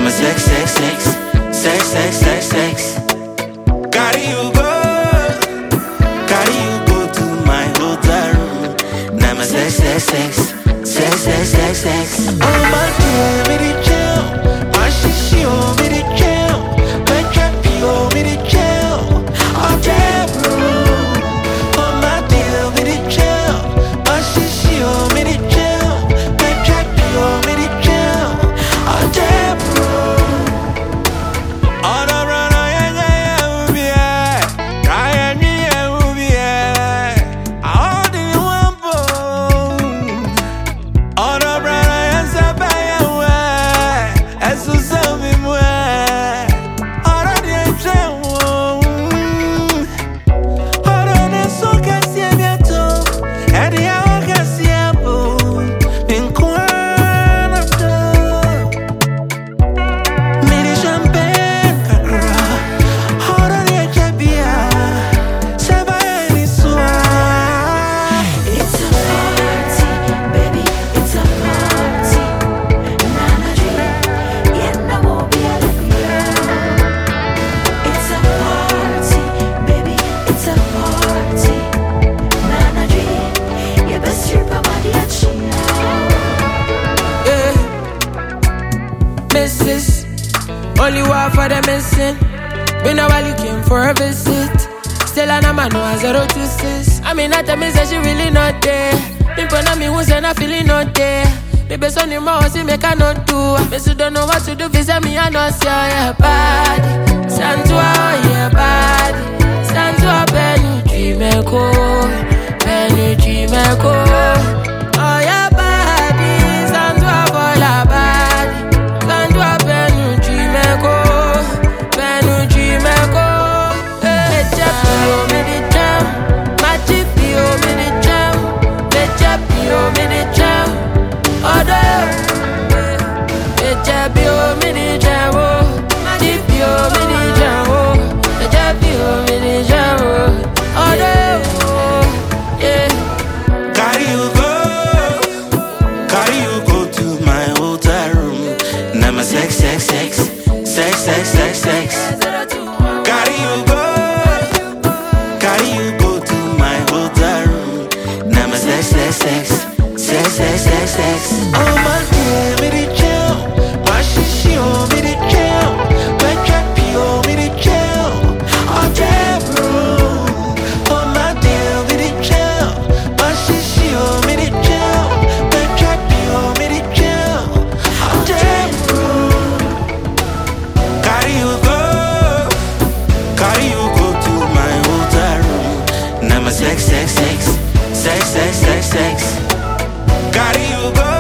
my sex, sex, sex, sex, sex, sex, sex. Carry you go to my hotel room. Now my sex, sex, sex, sex, sex, sex, sex. Oh my dear, me the chill, my shishi, oh me the chill, my trappy, oh me the chill, oh damn room. Oh my dear, me the chill, my shishi, oh me the chill, my trappy, oh me the chill, oh damn room. Oh no, run, oh yeah, yeah, yeah, be yeah, Ryan, yeah, be yeah. I hold in one bone. Oh no, run, oh yeah, say yeah, as you say me more. Oh no, the angel, oh no, the so can see me too, and the hour can see a boom in Kuala me the champagne, kakra. Oh no, the jabia, say bye any soir. It's a party, baby, it's a party. Nana G, yenda mo biya. It's a party, baby, it's a party. Nana G, you best strip your body and chill. Yeah. Mrs. Only one for the missing. Been a while you came for a visit. Still an man no 026. I mean that me say she really not there. People know me who say not feeling not there. Baby son you more see me cannot do. Me still don't know what to do. Visa me I know see how you bad. Stand to how you bad. Stand to a penny dream echo. Penny dream echo. Oh yeah bad. Stand to a ball a bad. Stand to a penny dream echo. Penny dream echo. Hey Chappie me the jam. My Chippy me the jam. The Chappie me the jam. Oh the Chappie me the jam. My Chippy me the jam. The Chappie me the jam. Oh yeah. Carry you go to my hotel room. Now my sex, sex, sex, sex, sex, sex, sex. Carry you go to my hotel room. Now my sex, sex, sex, sex, sex, sex, sex. Oh my dear, me the chill, my shishi, oh me the chill, my trappy, oh me the chill, oh damn room. Oh my dear, me the chill, my shishi, oh me the chill, my trappy, oh me the chill, oh damn room. Carry you go to my hotel room. Now my sex, sex, sex, sex, sex, sex, sex. Carry you go.